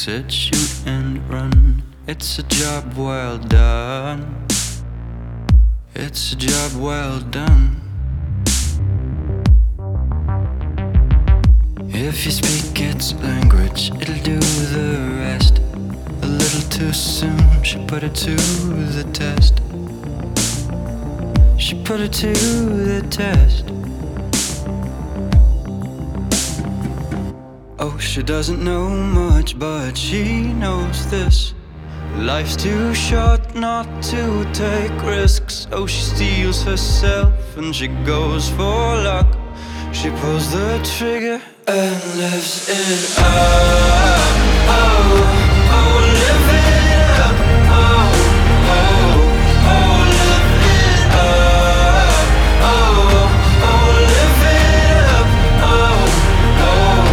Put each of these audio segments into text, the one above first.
said shoot and run. It's a job well done. It's a job well done. If you speak its language, it'll do the rest. A little too soon, she put it to the test. She put it to the test. Oh, she doesn't know much, but she knows this: life's too short not to take risks. Oh, she steels herself and she goes for luck. She pulls the trigger and lives it up. Oh, oh, live it up. Oh, oh, oh, live it up. Oh, oh, live it up. Oh, oh.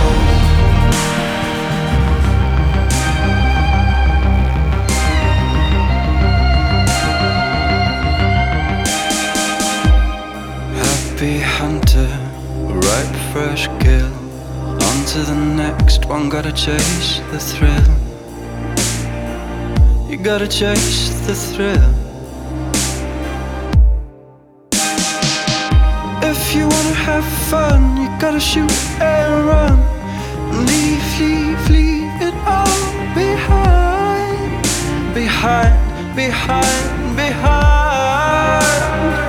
Happy hunter, ripe fresh kill. On to the next one, gotta chase the thrill. You gotta chase the thrill. If you wanna have fun, you gotta shoot and run. Leave, leave, leave it all behind. Behind, behind, behind.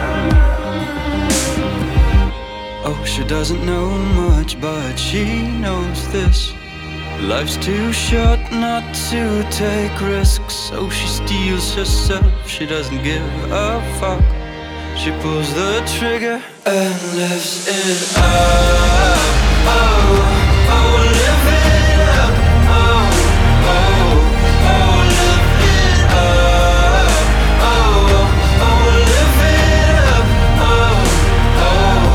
Oh, she doesn't know much, but she knows this: life's too short not to take risks. So she steels herself, she doesn't give a fuck. She pulls the trigger and lives it up. Oh, oh, live it up. Oh, oh, oh, live it up. Oh, oh, live it up. Oh, oh.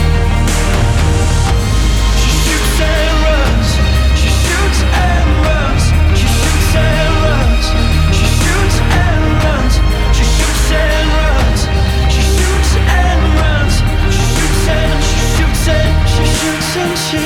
She shoots and runs. She shoots and runs. She shoots and runs. She shoots and runs. She shoots and runs. She shoots and runs. She shoots and she shoots and she shoots and she.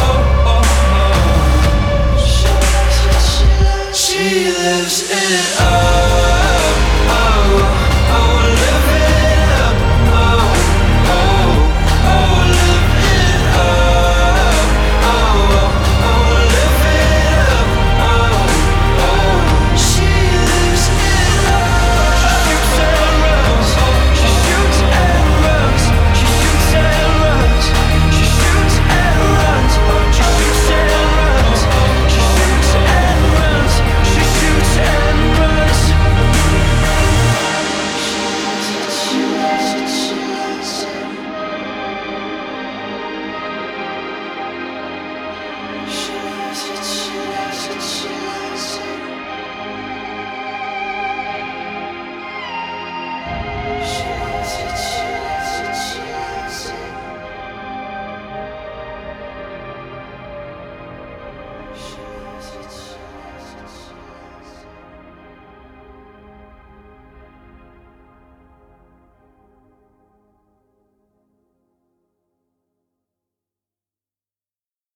She lives it up.